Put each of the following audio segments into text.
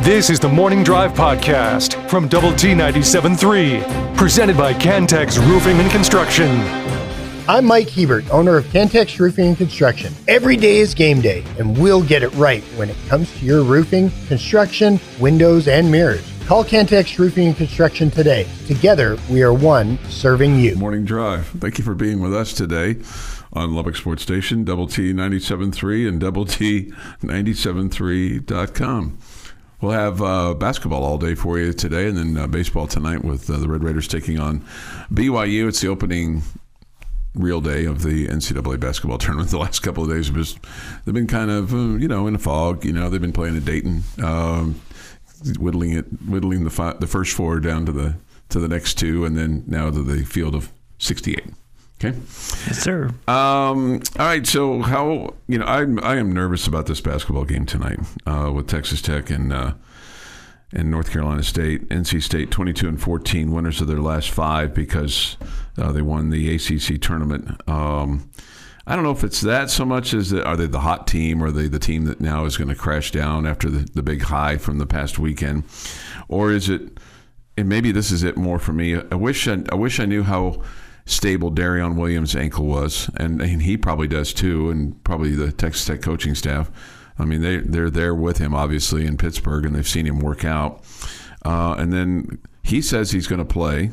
This is the Morning Drive Podcast from Double T 97.3, presented by Cantex Roofing and Construction. I'm Mike Hebert, owner of Cantex Roofing and Construction. Every day is game day, and we'll get it right when it comes to your roofing, construction, windows, and mirrors. Call Cantex Roofing and Construction today. Together, we are one serving you. Morning Drive. Thank you for being with us today on Lubbock Sports Station, Double T 97.3 and Double T 97.3.com. We'll have basketball all day for you today, and then baseball tonight with the Red Raiders taking on BYU. It's the opening real day of the NCAA basketball tournament. The last couple of days they've been kind of in a fog. They've been playing at Dayton, whittling the first four down to the next two, and then now to the field of 68. Okay. Yes, sir. All right. So I am nervous about this basketball game tonight with Texas Tech and North Carolina State. NC State 22-14, winners of their last five because they won the ACC tournament. I don't know if it's that so much as are they the hot team, or are they the team that now is going to crash down after the big high from the past weekend, or is it? And maybe this is it more for me. I wish I knew how stable Darion Williams' ankle was, and he probably does too, and probably the Texas Tech coaching staff. I mean, they're there with him, obviously, in Pittsburgh, and they've seen him work out. And then he says he's going to play.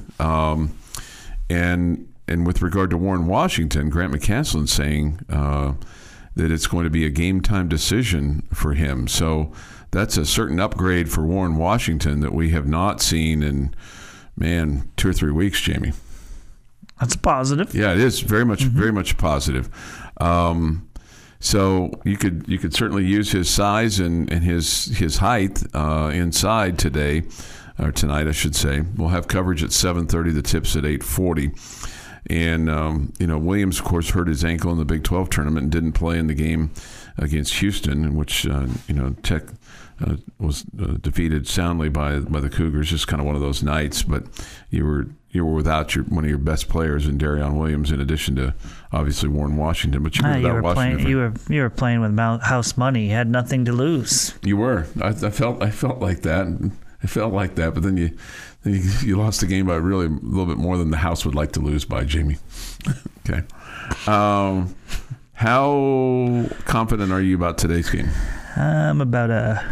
And with regard to Warren Washington, Grant McCaslin's saying that it's going to be a game-time decision for him. So that's a certain upgrade for Warren Washington that we have not seen in, 2 or 3 weeks, Jamie. That's positive. Yeah, it is very much positive. So you could certainly use his size and his height inside today, or tonight, I should say. We'll have coverage at 7:30. The tip's at 8:40. And Williams, of course, hurt his ankle in the Big 12 tournament and didn't play in the game against Houston, in which Tech was defeated soundly by the Cougars. Just kind of one of those nights, but you were without one of your best players in Darion Williams, in addition to obviously Warren Washington. But you were Washington. You were playing with house money. You had nothing to lose. You were. I felt like that. I felt like that, but then you lost the game by really a little bit more than the house would like to lose by, Jamie. Okay. How confident are you about today's game? I'm about a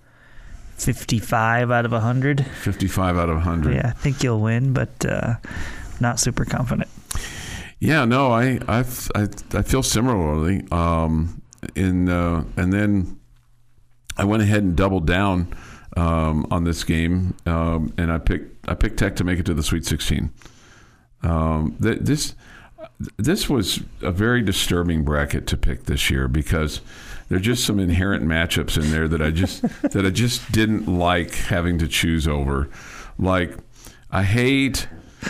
55 out of 100. 55 out of 100. Yeah, I think you'll win, but not super confident. Yeah, no, I feel similarly. And then I went ahead and doubled down on this game, and I picked Tech to make it to the Sweet 16. This was a very disturbing bracket to pick this year because there are just some inherent matchups in there that I just didn't like having to choose over. Like I hate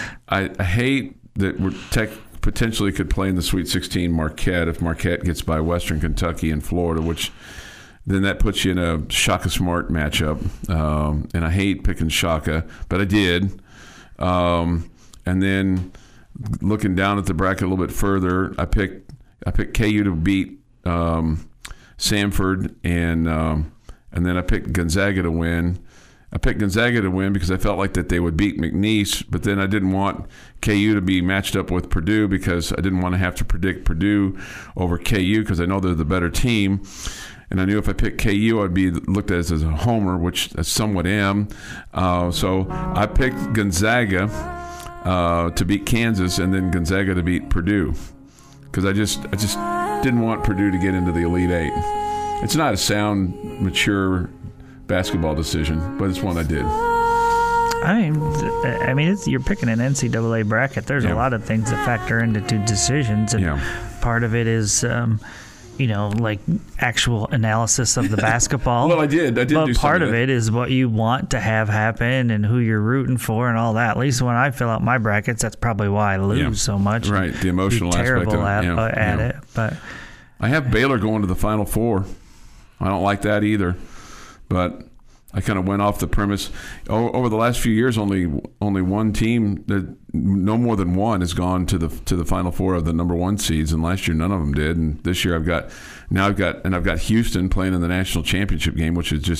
that Tech potentially could play in the Sweet 16 Marquette if Marquette gets by Western Kentucky and Florida, which then that puts you in a Shaka Smart matchup. And I hate picking Shaka, but I did. And then looking down at the bracket a little bit further, I picked KU to beat Samford, and then I picked Gonzaga to win. I picked Gonzaga to win because I felt like that they would beat McNeese, but then I didn't want KU to be matched up with Purdue because I didn't want to have to predict Purdue over KU because I know they're the better team. And I knew if I picked KU, I'd be looked at as a homer, which I somewhat am. So I picked Gonzaga to beat Kansas, and then Gonzaga to beat Purdue, because I just didn't want Purdue to get into the Elite Eight. It's not a sound, mature basketball decision, but it's one I did. I mean, you're picking an NCAA bracket. There's a lot of things that factor into decisions, and part of it is like actual analysis of the basketball. Well, I did. But part of it is what you want to have happen and who you're rooting for and all that. At least when I fill out my brackets, that's probably why I lose so much. Right, the emotional aspect of it. At it. But I have Baylor going to the Final Four. I don't like that either. But I kind of went off the premise. Over the last few years, only one team, no more than one, has gone to the Final Four of the number one seeds, and last year none of them did. And this year I've got Houston playing in the national championship game, which is just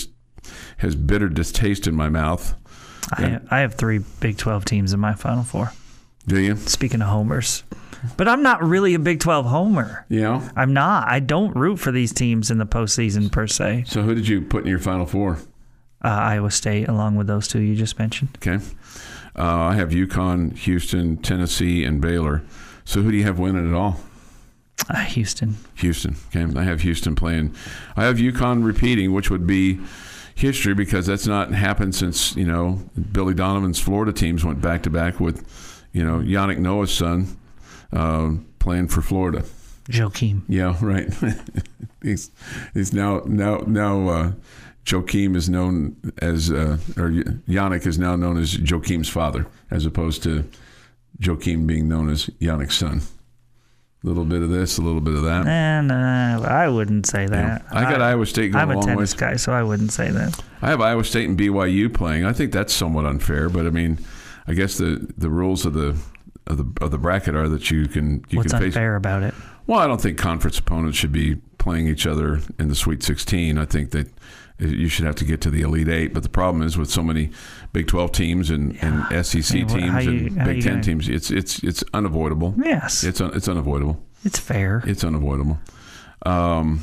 has bitter distaste in my mouth. I have 3 Big 12 teams in my Final Four. Do you? Speaking of homers. But I'm not really a Big 12 homer. Yeah? I'm not. I don't root for these teams in the postseason per se. So who did you put in your Final Four? Iowa State, along with those 2 you just mentioned. Okay. I have UConn, Houston, Tennessee, and Baylor. So who do you have winning it all? Houston. Houston. Okay. I have Houston playing. I have UConn repeating, which would be history because that's not happened since, Billy Donovan's Florida teams went back-to-back with, Yannick Noah's son playing for Florida. Joakim. Yeah, right. he's now Joakim is known as, or Yannick is now known as Joakim's father, as opposed to Joakim being known as Yannick's son. A little bit of this, a little bit of that. I wouldn't say that. I got Iowa State going a long way. I'm a tennis guy, so I wouldn't say that. I have Iowa State and BYU playing. I think that's somewhat unfair, but I mean, I guess the rules of the bracket are that you can What's face. What's unfair about it? Well, I don't think conference opponents should be playing each other in the Sweet 16. I think that you should have to get to the Elite Eight. But the problem is with so many Big 12 teams and SEC teams and Big 10 teams, it's unavoidable. Yes, it's unavoidable. It's fair. It's unavoidable. I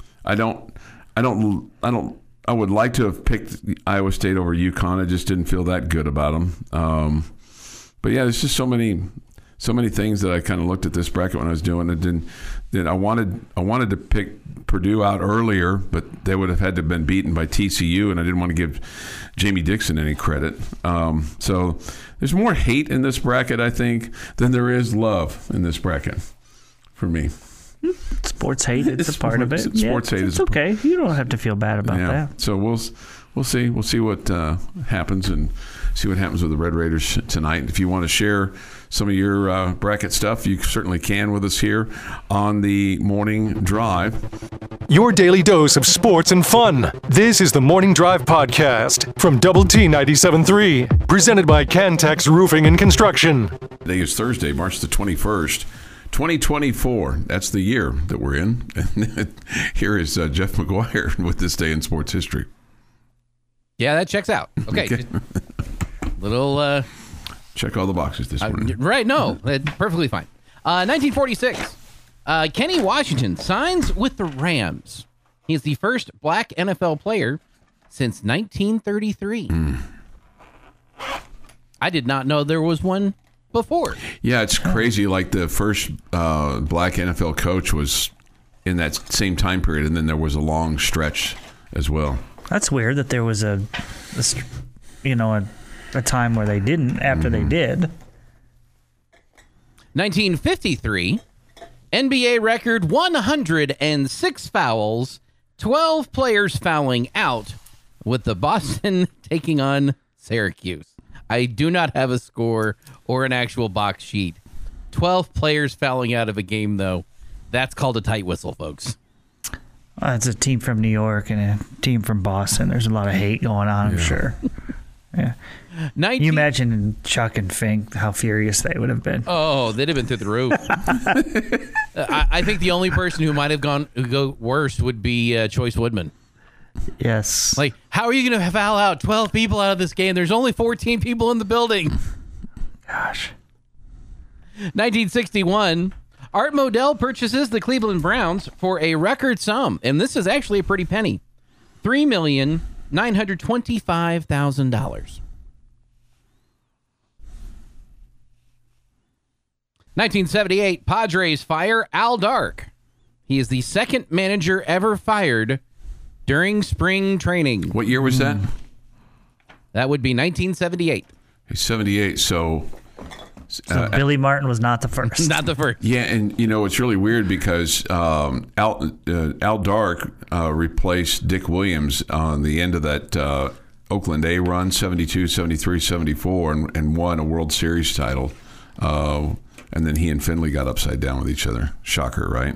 would like to have picked Iowa State over UConn. I just didn't feel that good about them. But yeah, there's just so many things that I kind of looked at this bracket when I was doing it. Then I wanted to pick Purdue out earlier, but they would have had to have been beaten by TCU, and I didn't want to give Jamie Dixon any credit. So there's more hate in this bracket, I think, than there is love in this bracket for me. Sports hate, it's a part of it. Sports hate is okay. You don't have to feel bad about that. So we'll see. We'll see what happens and see what happens with the Red Raiders tonight. If you want to share some of your bracket stuff, you certainly can with us here on the Morning Drive. Your daily dose of sports and fun. This is the Morning Drive podcast from Double T 97.3, presented by Cantex Roofing and Construction. Today is Thursday, March the 21st. 2024, that's the year that we're in. Here is Jeff McGuire with This Day in Sports History. Yeah, that checks out. Okay. Little... check all the boxes this morning. Right, no, perfectly fine. 1946, Kenny Washington signs with the Rams. He is the first black NFL player since 1933. I did not know there was one before. Yeah, it's crazy. Like the first black NFL coach was in that same time period, and then there was a long stretch as well. That's weird that there was a time where they didn't after they did. 1953, NBA record 106 fouls, 12 players fouling out, with the Boston taking on Syracuse. I do not have a score or an actual box sheet. 12 players fouling out of a game, though. That's called a tight whistle, folks. It's a team from New York and a team from Boston. There's a lot of hate going on, I'm sure. Yeah. You imagine Chuck and Fink, how furious they would have been. Oh, they'd have been through the roof. I think the only person who might have go worse would be Choice Woodman. Yes. Like, how are you going to foul out 12 people out of this game? There's only 14 people in the building. Gosh. 1961, Art Modell purchases the Cleveland Browns for a record sum, and this is actually a pretty penny, $3,925,000. 1978, Padres fire Al Dark. He is the second manager ever fired during spring training. What year was that? That would be 1978. 78, so Billy Martin was not the first. Not the first. Yeah, and it's really weird because Al Dark replaced Dick Williams on the end of that Oakland A run, 72, 73, 74, and won a World Series title. And then he and Finley got upside down with each other. Shocker, right?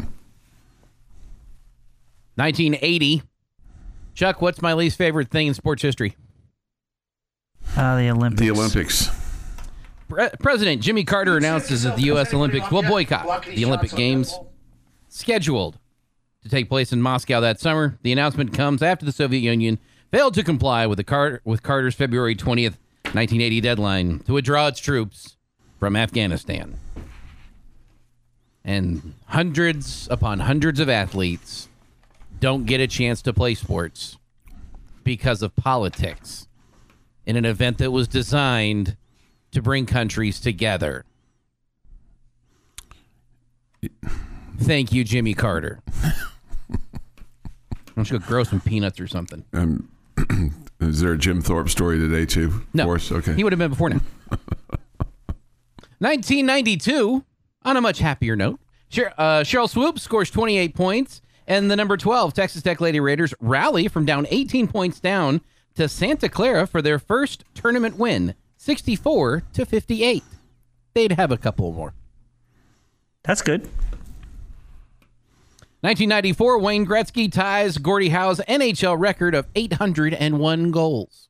1980. Chuck, what's my least favorite thing in sports history? The Olympics. The Olympics. President Jimmy Carter announces that the U.S. Olympics will boycott the Olympic Games scheduled to take place in Moscow that summer. The announcement comes after the Soviet Union failed to comply with Carter's February 20th, 1980 deadline to withdraw its troops from Afghanistan. And hundreds upon hundreds of athletes don't get a chance to play sports because of politics in an event that was designed to bring countries together. Thank you, Jimmy Carter. I'm just going to grow some peanuts or something. Is there a Jim Thorpe story today, too? No. For us? Okay. He would have been before now. 1992, on a much happier note, Cheryl Swoop scores 28 points, and the number 12 Texas Tech Lady Raiders rally from down 18 points down to Santa Clara for their first tournament win, 64-58. They'd have a couple more. That's good. 1994, Wayne Gretzky ties Gordie Howe's NHL record of 801 goals.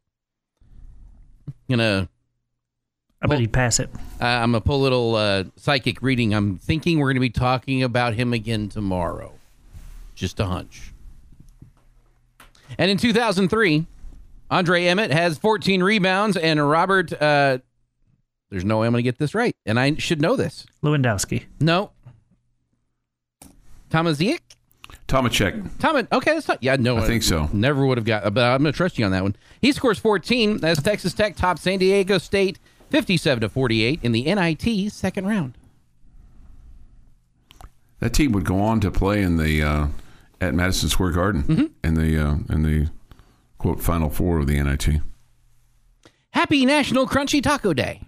I bet he'd pass it. I'm going to pull a little psychic reading. I'm thinking we're going to be talking about him again tomorrow. Just a hunch. And in 2003, Andre Emmett has 14 rebounds, and Robert, there's no way I'm going to get this right, and I should know this. Lewandowski. No. Tomaszek? Tomaszek. Okay, that's not. Yeah, no. I think so. Never would have got, but I'm going to trust you on that one. He scores 14 as Texas Tech tops San Diego State 57-48 in the NIT second round. That team would go on to play in the at Madison Square Garden in the quote Final Four of the NIT. Happy National Crunchy Taco Day.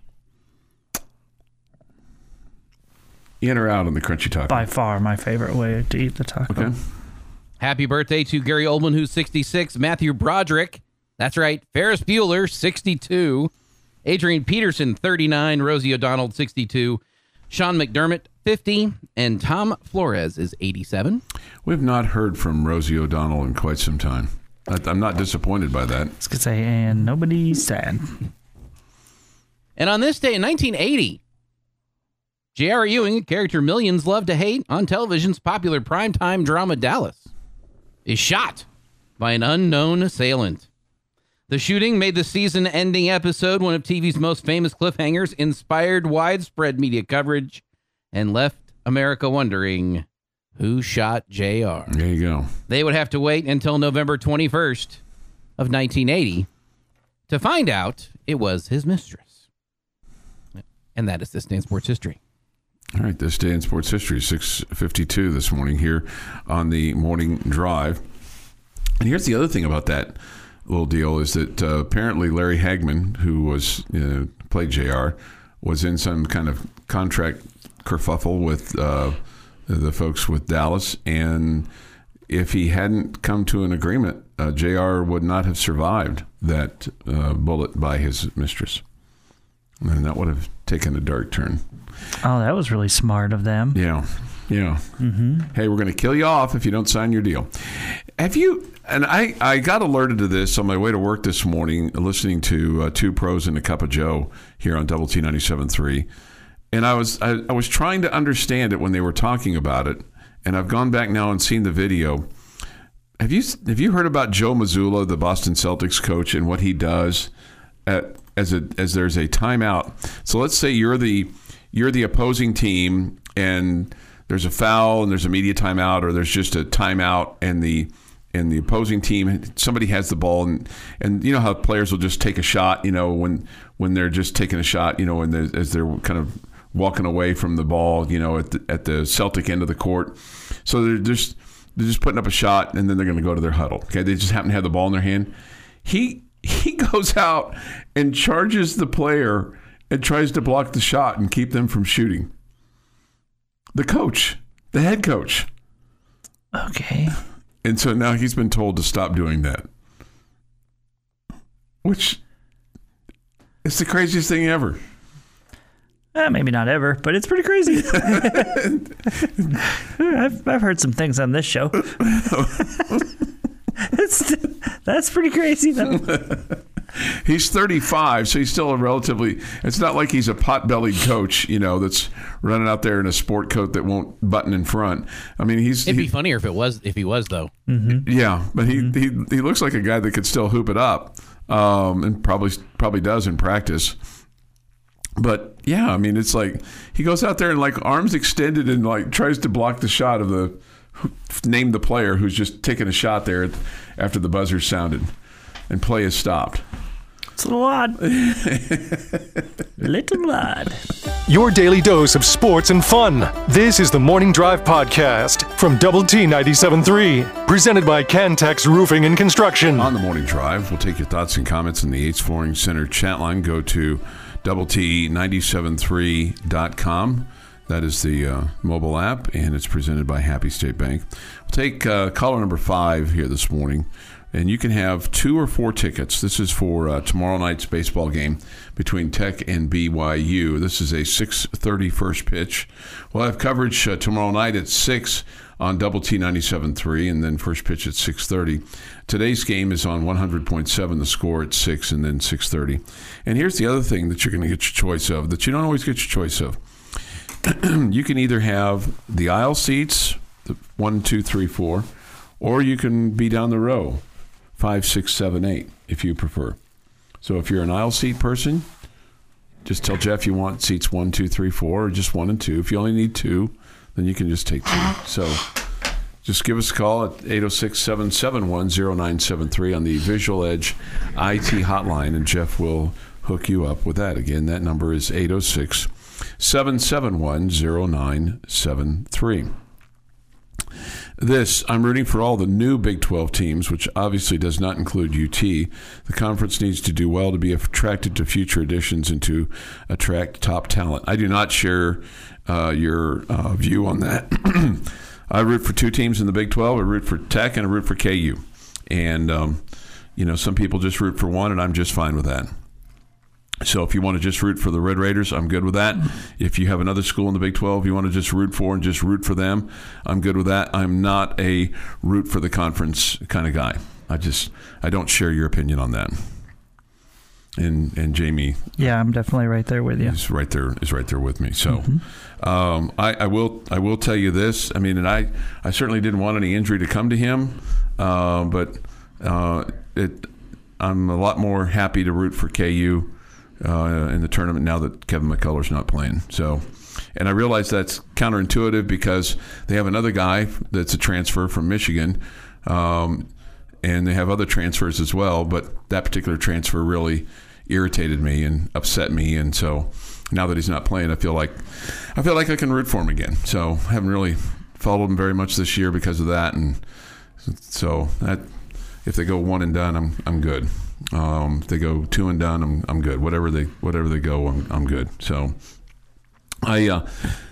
In or out on the crunchy taco? By far my favorite way to eat the taco. Okay. Happy birthday to Gary Oldman, who's 66. Matthew Broderick, that's right. Ferris Bueller, 62. Adrian Peterson, 39. Rosie O'Donnell, 62. Sean McDermott, 50. And Tom Flores is 87. We've not heard from Rosie O'Donnell in quite some time. I'm not disappointed by that. I was going to say, and nobody's sad. And on this day in 1980, J.R. Ewing, a character millions love to hate on television's popular primetime drama Dallas, is shot by an unknown assailant. The shooting made the season-ending episode one of TV's most famous cliffhangers, inspired widespread media coverage, and left America wondering who shot J.R. There you go. They would have to wait until November 21st of 1980 to find out it was his mistress. And that is this day in sports history. All right, this day in sports history, 6:52 this morning here on the Morning Drive. And here's the other thing about that little deal is that apparently Larry Hagman, who was played JR, was in some kind of contract kerfuffle with the folks with Dallas. And if he hadn't come to an agreement, JR would not have survived that bullet by his mistress. And that would have taken a dark turn. Oh, that was really smart of them. Yeah. Mm-hmm. Hey, we're going to kill you off if you don't sign your deal. Have you? And I got alerted to this on my way to work this morning, listening to Two Pros and a Cup of Joe here on Double T 97.3. And I was trying to understand it when they were talking about it. And I've gone back now and seen the video. Have you heard about Joe Mazzulla, the Boston Celtics coach, and what he does as there's a timeout? So let's say you're the opposing team and there's a foul and there's a media timeout, or there's just a timeout and the opposing team, somebody has the ball, and you know how players will just take a shot, when they're just taking a shot, as they're kind of walking away from the ball, at the Celtic end of the court. So they're just putting up a shot and then they're going to go to their huddle. Okay, they just happen to have the ball in their hand. He goes out and charges the player and tries to block the shot and keep them from shooting. The head coach. Okay. And so now he's been told to stop doing that. Which is the craziest thing ever. Maybe not ever, but it's pretty crazy. I've heard some things on this show. That's pretty crazy, though. He's 35, so he's still a relatively. It's not like he's a pot-bellied coach, that's running out there in a sport coat that won't button in front. I mean, it'd be funnier if he was though. Mm-hmm. Yeah, but he looks like a guy that could still hoop it up, and probably does in practice. But yeah, I mean, it's like he goes out there and like arms extended and like tries to block the shot of name the player who's just taking a shot there after the buzzer sounded and play is stopped. It's a little odd. Little odd. Your daily dose of sports and fun. This is the Morning Drive Podcast from Double T 97.3, presented by Cantex Roofing and Construction. On the Morning Drive, we'll take your thoughts and comments in the Yates Flooring Center chat line. Go to doublet973.com. That is the mobile app, and it's presented by Happy State Bank. We'll take caller number 5 here this morning, and you can have 2 or 4 tickets. This is for tomorrow night's baseball game between Tech and BYU. This is a 6:30 first pitch. We'll have coverage tomorrow night at 6 on Double T 97.3, and then first pitch at 6:30. Today's game is on 100.7, the score at 6, and then 6:30. And here's the other thing that you're going to get your choice of, that you don't always get your choice of. You can either have the aisle seats, the 1, 2, 3, 4, or you can be down the row, 5, 6, 7, 8, if you prefer. So if you're an aisle seat person, just tell Jeff you want seats 1, 2, 3, 4, or just 1 and 2. If you only need 2, then you can just take 2. So just give us a call at 806-771-0973 on the Visual Edge IT hotline, and Jeff will hook you up with that. Again, that number is 806-771-0973. I'm rooting for all the new Big 12 teams, which obviously does not include UT. The conference needs to do well to be attracted to future additions and to attract top talent. I do not share your view on that. I root for 2 teams in the Big 12. I root for Tech and I root for KU. And, some people just root for one, and I'm just fine with that. So if you want to just root for the Red Raiders, I'm good with that. If you have another school in the Big 12 you want to just root for and just root for them, I'm good with that. I'm not a root for the conference kind of guy. I don't share your opinion on that. And Jamie, yeah, I'm definitely right there with you. Is right there with me. So I will tell you this. I mean, and I certainly didn't want any injury to come to him, but I'm a lot more happy to root for KU in the tournament now that Kevin McCullough's not playing. So, and I realize that's counterintuitive because they have another guy that's a transfer from Michigan, and they have other transfers as well. But that particular transfer really irritated me and upset me, and so now that he's not playing, I feel like I can root for him again. So I haven't really followed him very much this year because of that, and so that if they go 1 and done, I'm good. If they go 2 and done, I'm good. Whatever they go, I'm good. So I'm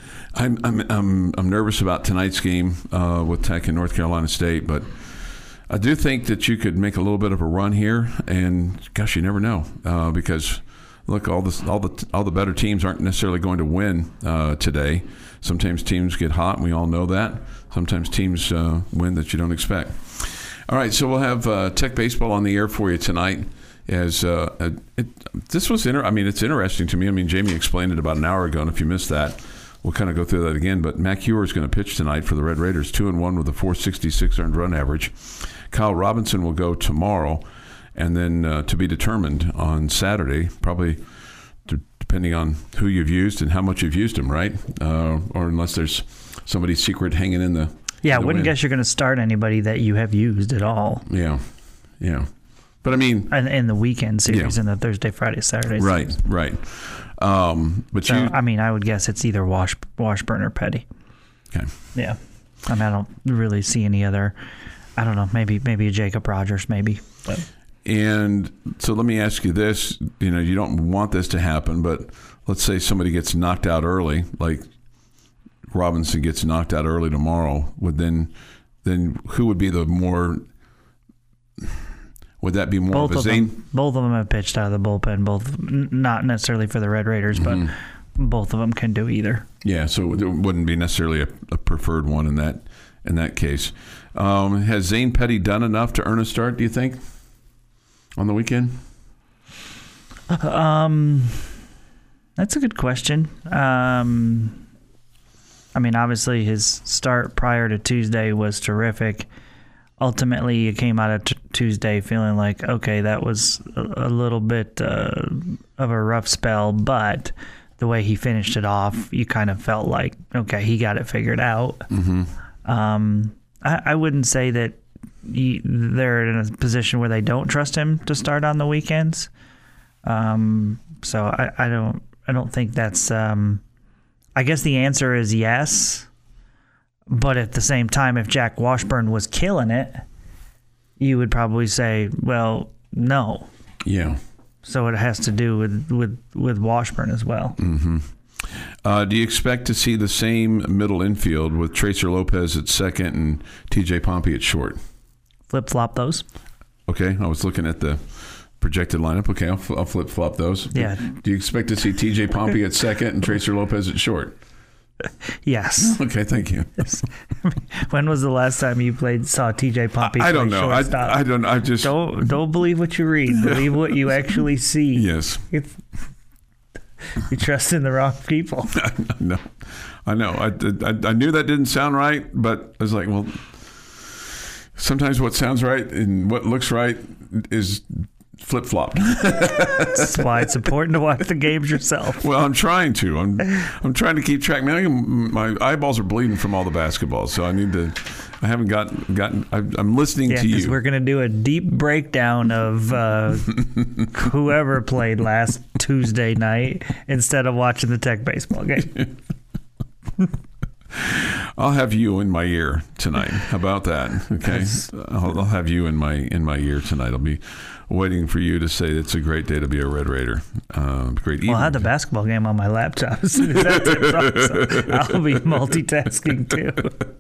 nervous about tonight's game with Tech and North Carolina State, but I do think that you could make a little bit of a run here, and gosh, you never know because look, all the better teams aren't necessarily going to win today. Sometimes teams get hot, and we all know that. Sometimes teams win that you don't expect. All right, so we'll have Tech baseball on the air for you tonight. As this was it's interesting to me. I mean, Jamie explained it about an hour ago, and if you missed that, we'll kind of go through that again. But Mac Hewer is going to pitch tonight for the Red Raiders, 2-1 with a .466 earned run average. Kyle Robinson will go tomorrow, and then to be determined on Saturday, probably depending on who you've used and how much you've used him, right? Or unless there's somebody secret hanging in the. Yeah, I wouldn't guess you're going to start anybody that you have used at all. Yeah. But I mean, in the weekend series, in the Thursday, Friday, Saturday. Right. But so, I would guess it's either Washburn or Petty. Okay. Yeah. I don't really see any other. I don't know. Maybe a Jacob Rogers, maybe. But. And so let me ask you this: you don't want this to happen, but let's say somebody gets knocked out early, like Robinson gets knocked out early tomorrow. Then who would be the more? Would that be more of a Zane? Both of them have pitched out of the bullpen. Both, not necessarily for the Red Raiders, but both of them can do either. Yeah, so it wouldn't be necessarily a preferred one in that case. Has Zane Petty done enough to earn a start, do you think, on the weekend? That's a good question. I mean, obviously his start prior to Tuesday was terrific. Ultimately, you came out of Tuesday feeling like, okay, that was a little bit of a rough spell, but the way he finished it off, you kind of felt like, okay, he got it figured out. Mm-hmm. I wouldn't say that they're in a position where they don't trust him to start on the weekends. So I don't think that's. I guess the answer is yes. But at the same time, if Jack Washburn was killing it, you would probably say, well, no. Yeah. So it has to do with Washburn as well. Mm-hmm. Do you expect to see the same middle infield with Tracer Lopez at second and TJ Pompey at short? Flip-flop those. Okay. I was looking at the projected lineup. Okay. I'll flip-flop those. Yeah. Do you expect to see TJ Pompey at second and Tracer Lopez at short? Yes. Okay, thank you. Yes. When was the last time you saw TJ Pompey? I don't know. I don't. I just don't believe what you read. Believe what you actually see. Yes. You trust in the wrong people. No, I know. I knew that didn't sound right, but I was like, well, sometimes what sounds right and what looks right is flip-flopped. That's why it's important to watch the games yourself. Well, I'm trying to. I'm trying to keep track. Man, my eyeballs are bleeding from all the basketball, so I need to. I haven't gotten. I'm listening to you. Because we're going to do a deep breakdown of whoever played last Tuesday night instead of watching the Tech baseball game. I'll have you in my ear tonight. How about that? Okay, I'll have you in my ear tonight. I'll be waiting for you to say it's a great day to be a Red Raider. Great evening. Well, I had the basketball game on my laptop as soon as that tips off, so I'll be multitasking too.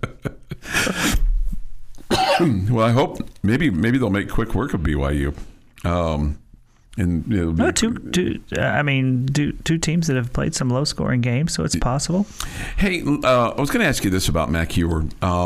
Well, I hope maybe they'll make quick work of BYU. And two teams that have played some low-scoring games, so it's possible. Hey, I was going to ask you this about Mac Ewer,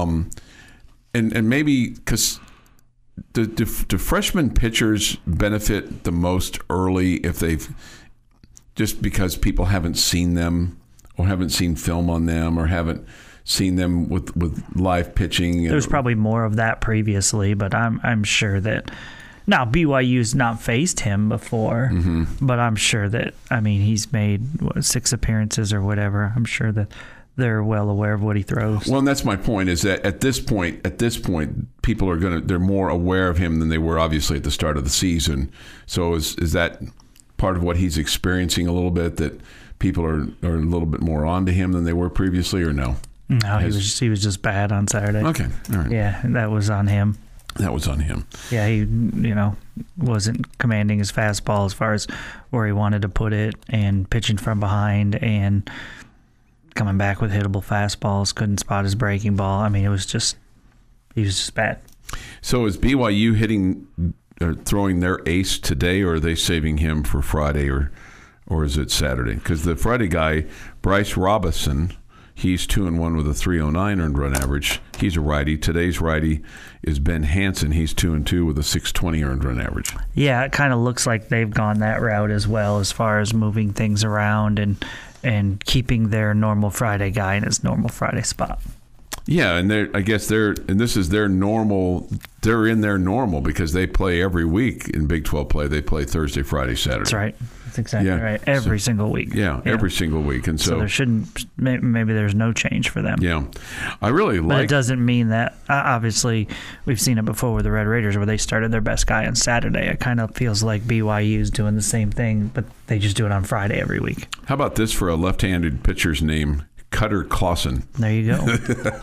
and maybe because do freshman pitchers benefit the most early if they've just because people haven't seen them or haven't seen film on them or haven't seen them with live pitching? There's probably more of that previously, but I'm sure that. Now, BYU's not faced him before, but I'm sure that, he's made 6 appearances or whatever. I'm sure that they're well aware of what he throws. Well, and that's my point, is that at this point, people they're more aware of him than they were obviously at the start of the season. So is that part of what he's experiencing a little bit, that people are a little bit more onto him than they were previously, or no? No, he was just bad on Saturday. Okay, all right. Yeah, that was on him. That was on him. Yeah, he, wasn't commanding his fastball as far as where he wanted to put it, and pitching from behind and coming back with hittable fastballs, couldn't spot his breaking ball. He was just bad. So is BYU hitting or throwing their ace today, or are they saving him for Friday, or is it Saturday? Because the Friday guy, Bryce Robinson, he's 2-1 with a 309 earned run average. He's a righty. Today's righty is Ben Hansen. He's 2-2 with a 620 earned run average. Yeah, it kind of looks like they've gone that route as well, as far as moving things around and keeping their normal Friday guy in his normal Friday spot. Yeah, and this is their normal. They're in their normal because they play every week in Big 12 play. They play Thursday, Friday, Saturday. That's right. That's exactly right. Every single week. Yeah, every single week. And so there shouldn't, maybe there's no change for them. Yeah. I really like. But it doesn't mean that, obviously, we've seen it before with the Red Raiders where they started their best guy on Saturday. It kind of feels like BYU's doing the same thing, but they just do it on Friday every week. How about this for a left-handed pitcher's name? Cutter Clausen. There you go.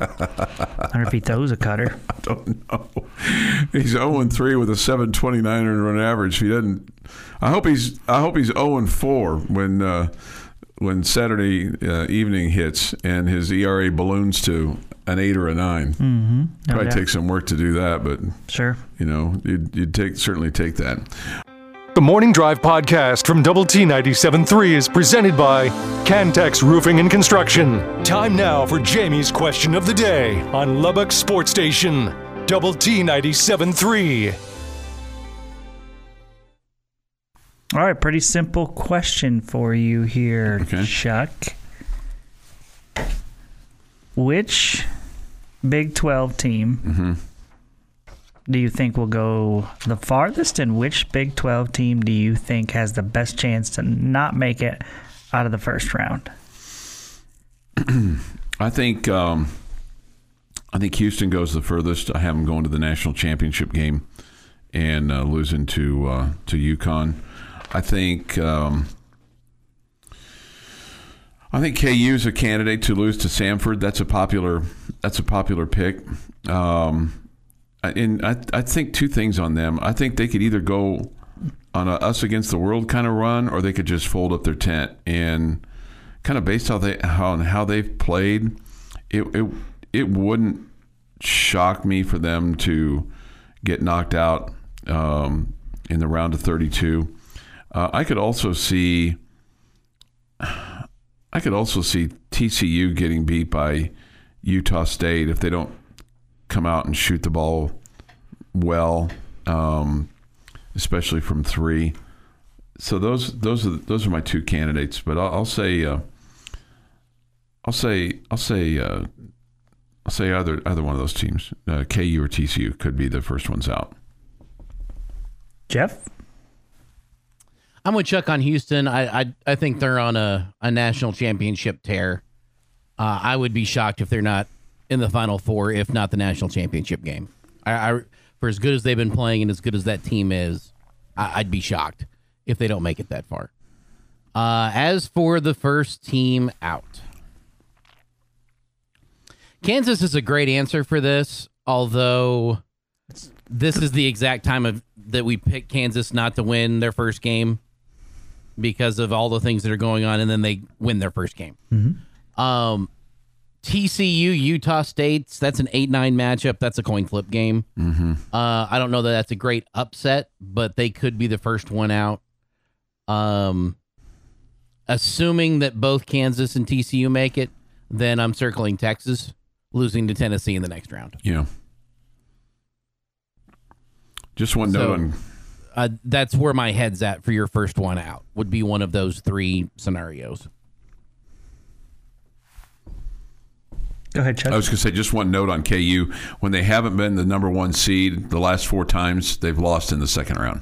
I wonder if he throws a cutter. I don't know. He's 0-3 with a 729 earned run average. He doesn't. I hope he's 0-4 when Saturday evening hits and his ERA balloons to an 8 or a 9. Mm-hmm. Probably take some work to do that, but sure. You'd certainly take that. The Morning Drive podcast from Double T 97.3 is presented by Cantex Roofing and Construction. Time now for Jamie's question of the day on Lubbock Sports Station, Double T 97.3. All right, pretty simple question for you here, Okay. Chuck. Which Big 12 team do you think will go the farthest, and which Big 12 team do you think has the best chance to not make it out of the first round? I think Houston goes the furthest. I have them going to the national championship game and losing to UConn. I think KU is a candidate to lose to Samford. That's a popular pick. And I think two things on them. I think they could either go on a us against the world kind of run, or they could just fold up their tent. And kind of based on how they've played, it wouldn't shock me for them to get knocked out in the round of 32. I could also see TCU getting beat by Utah State if they don't come out and shoot the ball well, especially from three. So those are my two candidates. But I'll say either one of those teams, KU or TCU, could be the first ones out. Jeff? I'm with Chuck on Houston. I think they're on a national championship tear. I would be shocked if they're not in the Final Four, if not the national championship game. For as good as they've been playing and as good as that team is, I'd be shocked if they don't make it that far. As for the first team out, Kansas is a great answer for this, although this is the exact time that we picked Kansas not to win their first game because of all the things that are going on, and then they win their first game. Mm-hmm. TCU, Utah State, that's an 8-9 matchup. That's a coin flip game. Mm-hmm. I don't know that that's a great upset, but they could be the first one out. Assuming that both Kansas and TCU make it, then I'm circling Texas, losing to Tennessee in the next round. Yeah. Just one note on... that's where my head's at for your first one out, would be one of those three scenarios. Go ahead, Chuck. I was going to say, just one note on KU. When they haven't been the number one seed the last 4 times, they've lost in the second round.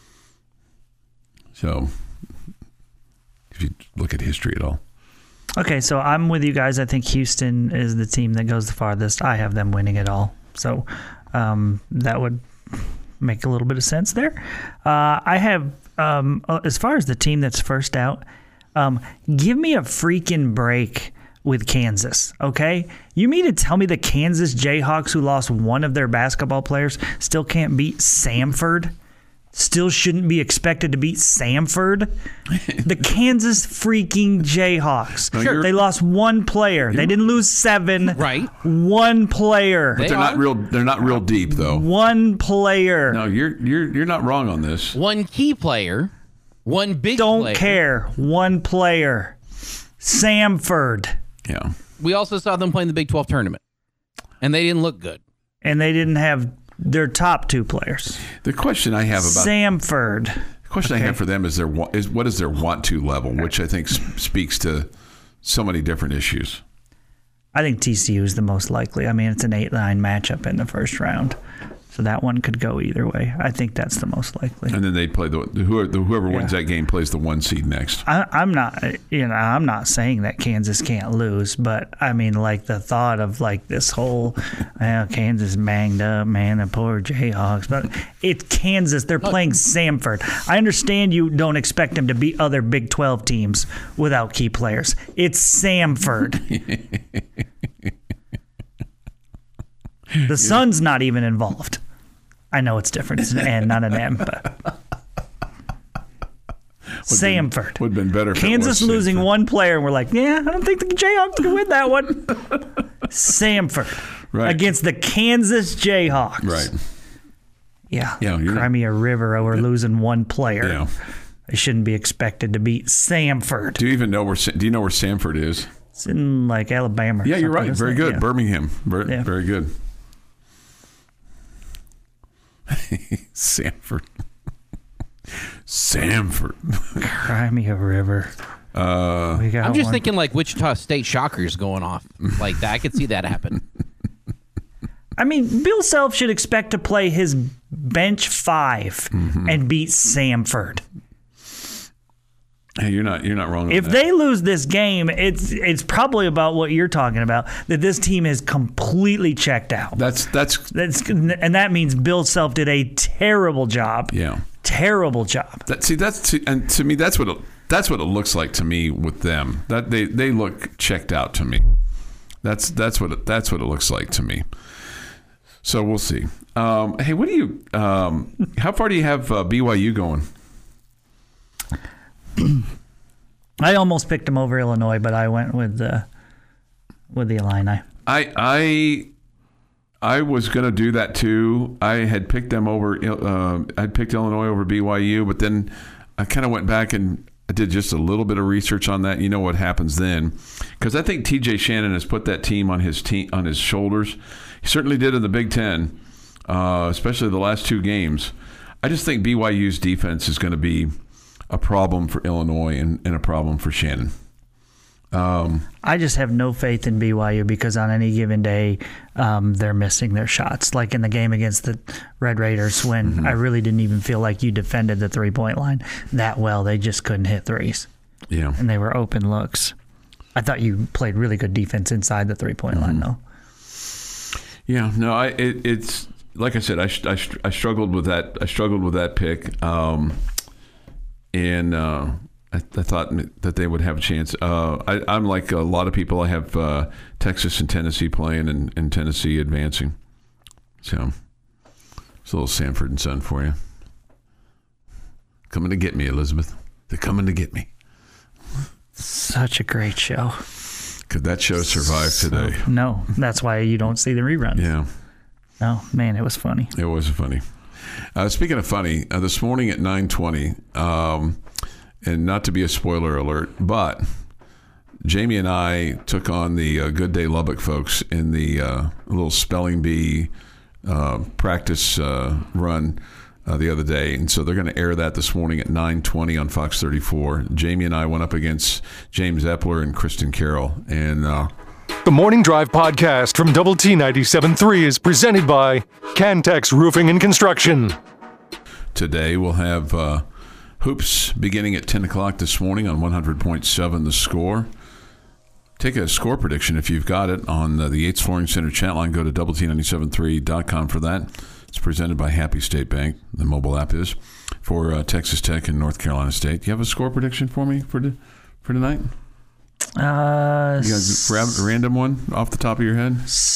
So, if you look at history at all. Okay, so I'm with you guys. I think Houston is the team that goes the farthest. I have them winning it all. So, that would make a little bit of sense there. I have, as far as the team that's first out, give me a freaking break with Kansas, okay? You mean to tell me the Kansas Jayhawks, who lost one of their basketball players, still can't beat Samford? Still shouldn't be expected to beat Samford? The Kansas freaking Jayhawks. No, sure. They lost one player. They didn't lose 7. Right. One player. But they're not real deep, though. One player. No, you're not wrong on this. One key player, one big Don't player. care. One player. Samford. Yeah. We also saw them play in the Big 12 tournament, and they didn't look good. And they didn't have their top 2 players. The question I have about Samford. The question I have for them is what is their want to level, which I think speaks to so many different issues. I think TCU is the most likely. I mean, it's an 8-9 matchup in the first round, so that one could go either way. I think that's the most likely. And then they play whoever wins that game plays the 1 seed next. I'm not saying that Kansas can't lose, but I mean, like the thought of like this whole Kansas banged up, man, the poor Jayhawks. But it's Kansas. They're playing Samford. I understand you don't expect them to beat other Big 12 teams without key players. It's Samford. The Sun's not even involved. I know it's different. It's an N, not an M, but Samford. Would have been better if Kansas it was losing Samford. one player, and we're like, yeah, I don't think the Jayhawks can win that one. Samford against the Kansas Jayhawks. Right. Yeah. Yeah, Crimea River over losing one player. Yeah. They shouldn't be expected to beat Samford. Do you know where Samford is? It's in like Alabama. Or Yeah, you're right. something, Very isn't it? good. Yeah. Birmingham. Yeah. Very good. Samford. Samford. Cry me a river. I'm just thinking like Wichita State Shockers going off like that. I could see that happen. I mean, Bill Self should expect to play his bench 5 and beat Samford. Hey, you're not wrong. If they lose this game, it's probably about what you're talking about, that this team is completely checked out. And that means Bill Self did a terrible job. Yeah, terrible job. And to me, that's what it looks like to me with them. That they look checked out to me. That's what it looks like to me. So we'll see. Hey, what do you? How far do you have BYU going? I almost picked them over Illinois, but I went with the Illini. I was going to do that too. I had picked them over. I'd picked Illinois over BYU, but then I kind of went back and I did just a little bit of research on that. You know what happens then? Because I think TJ Shannon has put that team on his shoulders. He certainly did in the Big Ten, especially the last 2 games. I just think BYU's defense is going to be a problem for Illinois and a problem for Shannon. I just have no faith in BYU because on any given day, they're missing their shots. Like in the game against the Red Raiders when I really didn't even feel like you defended the 3-point line that well. They just couldn't hit threes. Yeah. And they were open looks. I thought you played really good defense inside the 3-point line, though. Yeah, no, it's like I said, I struggled with that. I struggled with that pick, and I thought that they would have a chance. I'm like a lot of people. I have Texas and Tennessee playing, and Tennessee advancing. So it's a little Sanford and Son for you. Coming to get me, Elizabeth. They're coming to get me. Such a great show. Could that show survive today? No, that's why you don't see the reruns. Yeah. No, man, it was funny. It was funny. Speaking of funny, this morning at 9:20, and not to be a spoiler alert, but Jamie and I took on the Good Day Lubbock folks in the little spelling bee practice run the other day. And so they're going to air that this morning at 9:20 on Fox 34. Jamie and I went up against James Epler and Kristen Carroll. And the Morning Drive podcast from Double T 97.3 is presented by Cantex Roofing and Construction. Today we'll have hoops beginning at 10 o'clock this morning on 100.7 The Score. Take a score prediction if you've got it on the Yates Flooring Center chat line. Go to doublet973.com for that. It's presented by Happy State Bank. The mobile app is for Texas Tech and North Carolina State. Do you have a score prediction for me for tonight? You guys grab a random one off the top of your head?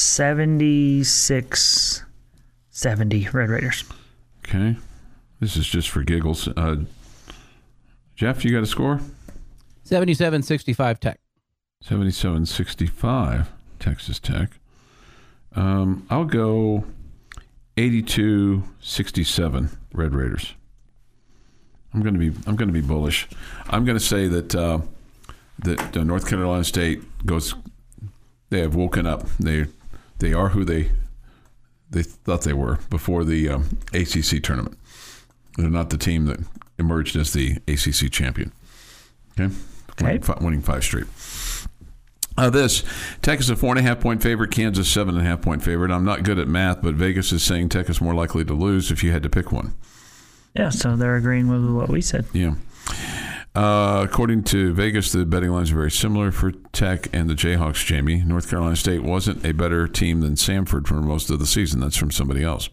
76-70 Red Raiders. Okay. This is just for giggles. Jeff, you got a score? 77-65 Tech. 77-65 Texas Tech. I'll go 82-67 Red Raiders. I'm going to be bullish. I'm going to say that North Carolina State goes. They have woken up. They are who they thought they were before the ACC tournament. They're not the team that emerged as the ACC champion. Okay. Winning 5 straight. This Tech is a 4.5-point favorite. Kansas 7.5-point favorite. I'm not good at math, but Vegas is saying Tech is more likely to lose if you had to pick one. Yeah, so they're agreeing with what we said. Yeah. According to Vegas, the betting lines are very similar for Tech and the Jayhawks, Jamie. North Carolina State wasn't a better team than Samford for most of the season. That's from somebody else.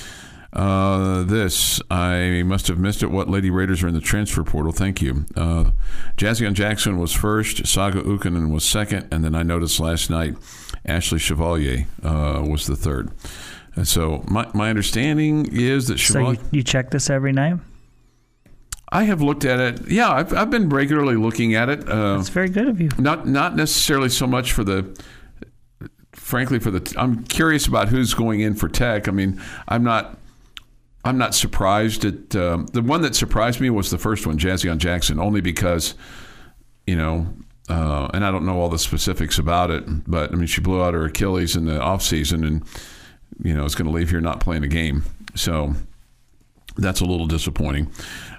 I must have missed it. What Lady Raiders are in the transfer portal? Thank you. Jazzion Jackson was first, Saga Ukkonen was second, and then I noticed last night Ashley Chevalier was the third. And so my understanding is that Chevalier... So you check this every night? I have looked at it. Yeah, I've been regularly looking at it. That's very good of you. Not necessarily so much for the... Frankly, I'm curious about who's going in for Tech. I mean, I'm not surprised at the one that surprised me was the first one, Jazzion Jackson, only because, and I don't know all the specifics about it, but I mean, she blew out her Achilles in the offseason and, is going to leave here not playing a game. So that's a little disappointing.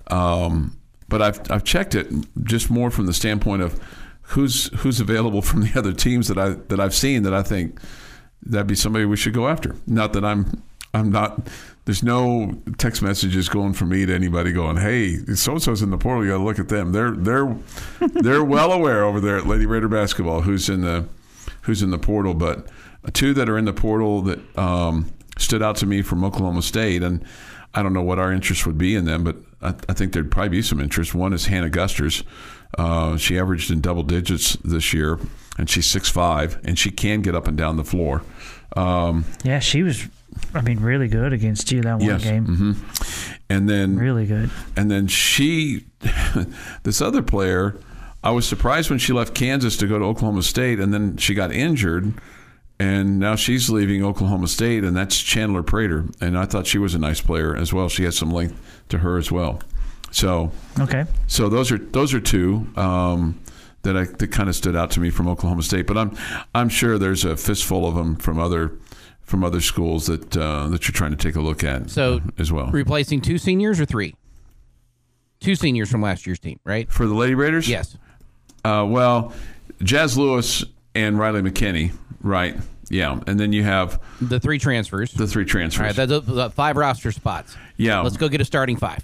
But I've checked it just more from the standpoint of who's available from the other teams that I've seen that I think that'd be somebody we should go after. Not that I'm not. There's no text messages going from me to anybody going, "Hey, so-and-so's in the portal. You got to look at them." They're well aware over there at Lady Raider basketball who's in the portal. But two that are in the portal that stood out to me from Oklahoma State, and I don't know what our interest would be in them, but I think there'd probably be some interest. One is Hannah Gusters. She averaged in double digits this year, and she's 6'5", and she can get up and down the floor. Yeah, she was, really good against you that one game. Mm-hmm. And then really good. And then this other player, I was surprised when she left Kansas to go to Oklahoma State, and then she got injured, and now she's leaving Oklahoma State, and that's Chandler Prater. And I thought she was a nice player as well. She has some length to her as well. So okay. So those are two that kind of stood out to me from Oklahoma State. But I'm sure there's a fistful of them from other schools that you're trying to take a look at. So as well. Replacing 2 seniors or 3? 2 seniors from last year's team, right? For the Lady Raiders? Yes. Well, Jazz Lewis and Riley McKinney, right? Yeah, and then you have the 3 transfers. The 3 transfers. All right, that's the 5 roster spots. Yeah. Let's go get a starting 5.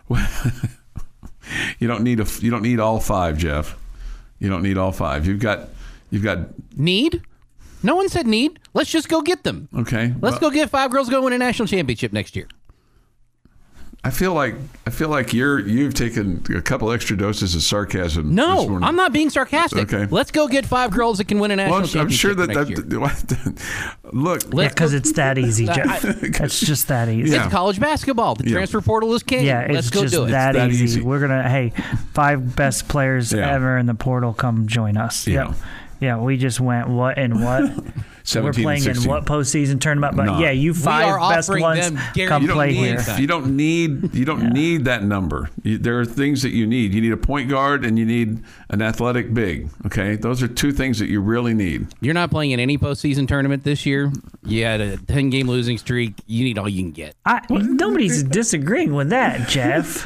You don't need all 5, Jeff. You don't need all 5. You've got need. No one said need. Let's just go get them. Okay. Let's go get 5 girls going to win a national championship next year. I feel like you've taken a couple extra doses of sarcasm. No, I'm not being sarcastic. Okay. Let's go get 5 girls that can win a national championship. I'm sure next year. Look, because it's that easy, Jeff. It's just that easy. It's college basketball. The transfer portal is king. Yeah, Let's go just do it. that easy. We're gonna 5 best players ever in the portal. Come join us. Yeah. Yeah, we just went what and what. We're playing in what postseason tournament? But you 5 best ones come play here. You don't need that number. There are things that you need. You need a point guard and you need an athletic big. Okay, those are 2 things that you really need. You're not playing in any postseason tournament this year. You had a 10-game losing streak. You need all you can get. Nobody's disagreeing with that, Jeff.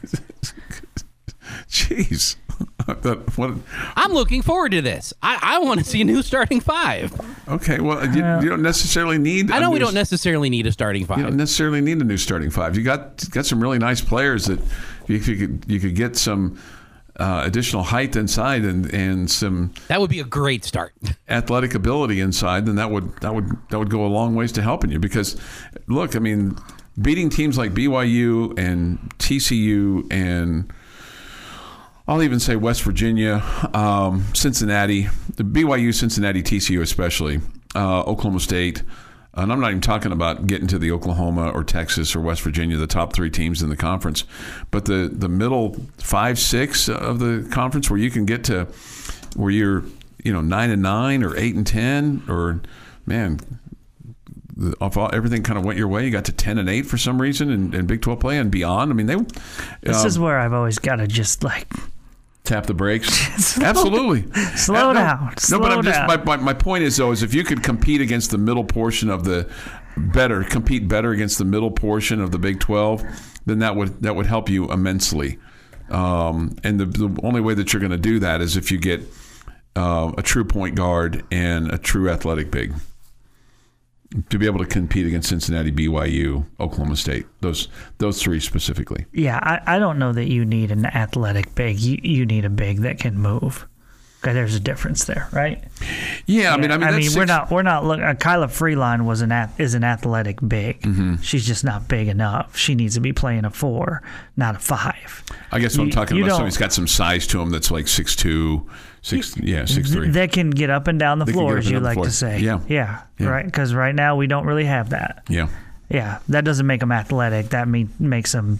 Jeez. I'm looking forward to this. I want to see a new starting 5. Okay, well, you don't necessarily need. I know we don't necessarily need a starting 5. You don't necessarily need a new starting 5. You got some really nice players that if you could get some additional height inside and some. That would be a great start. Athletic ability inside, then that would go a long ways to helping you. Because look, beating teams like BYU and TCU and I'll even say West Virginia, Cincinnati, the BYU, Cincinnati, TCU especially, Oklahoma State. And I'm not even talking about getting to the Oklahoma or Texas or West Virginia, the top 3 teams in the conference. But the middle 5, 6 of the conference where you can get to where you're 9-9 or 8-10 or, man, everything kind of went your way. You got to 10-8 for some reason in Big 12 play and beyond. This is where I've always got to just tap the brakes. Absolutely. Slow down. But my point is, though, is if you could compete against the middle portion of compete better against the middle portion of the Big 12, then that would help you immensely. And the only way that you're going to do that is if you get a true point guard and a true athletic big to be able to compete against Cincinnati, BYU, Oklahoma State, those 3 specifically. Yeah, I don't know that you need an athletic big. You need a big that can move. Okay, there's a difference there, right? Yeah, we're not looking. Kyla Freeline is an athletic big. Mm-hmm. She's just not big enough. She needs to be playing a 4, not a 5. I guess what I'm talking about somebody who's got some size to him that's like 6'2", 6'3". That can get up and down the floor, as you like to say. Yeah. Right. Because right now we don't really have that. Yeah. That doesn't make them athletic. That makes them,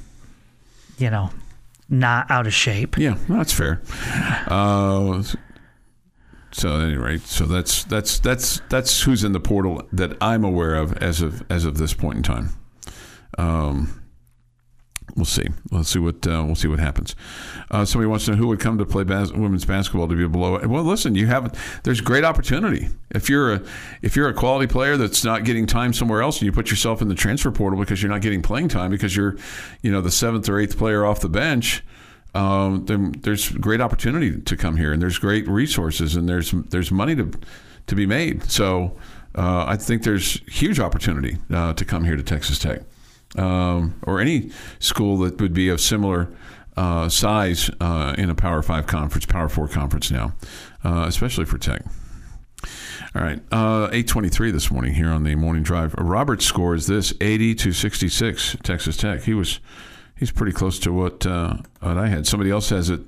not out of shape. Yeah, well, that's fair. So at any rate, so that's who's in the portal that I'm aware of as of this point in time. We'll see. We'll see what happens. Somebody wants to know who would come to play women's basketball to be below it. Well, listen, there's great opportunity. If you're a quality player that's not getting time somewhere else, and you put yourself in the transfer portal because you're not getting playing time because you're, the seventh or eighth player off the bench, then there's great opportunity to come here, and there's great resources, and there's money to be made. So I think there's huge opportunity to come here to Texas Tech. Or any school that would be of similar size in a Power 5 conference, Power 4 conference now, especially for Tech. All right, 8:23 this morning here on the Morning Drive. Robert's score is this: 80-66, Texas Tech. He's pretty close to what I had. Somebody else has it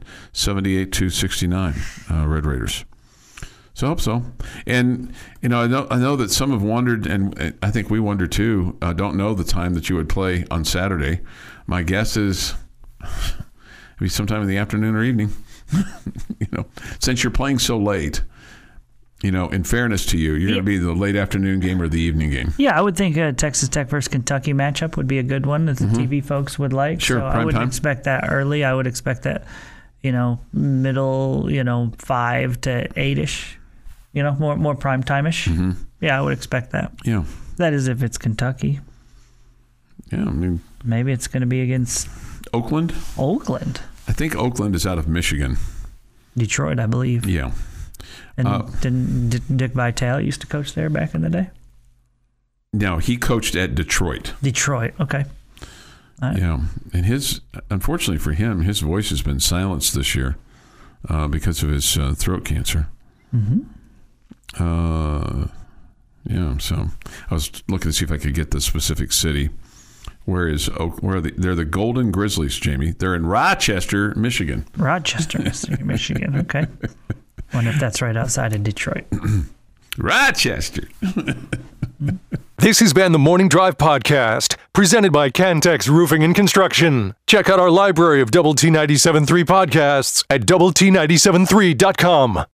78-69, Red Raiders. So I hope so. And, I know that some have wondered, and I think we wonder too, don't know the time that you would play on Saturday. My guess is maybe sometime in the afternoon or evening. Since you're playing so late, in fairness to you, you're going to be the late afternoon game or the evening game. Yeah, I would think a Texas Tech versus Kentucky matchup would be a good one that the TV folks would like. Sure, so prime I wouldn't time. expect that early. I would expect that, middle, 5 to 8-ish. More prime time-ish. Mm-hmm. Yeah, I would expect that. Yeah. That is if it's Kentucky. Yeah, I mean... Maybe it's going to be against... Oakland? I think Oakland is out of Michigan. Detroit, I believe. Yeah. And didn't Dick Vitale used to coach there back in the day? No, he coached at Detroit. Detroit, okay. All right. Yeah, and unfortunately for him, his voice has been silenced this year because of his throat cancer. Mm-hmm. Yeah, so I was looking to see if I could get the specific city. Where are they're the Golden Grizzlies, Jamie. They're in Rochester, Michigan. Rochester, Michigan. Okay. Wonder if that's right outside of Detroit. Rochester. This has been the Morning Drive Podcast, presented by Cantex Roofing and Construction. Check out our library of Double T 97.3 podcasts at doublet97.3.com.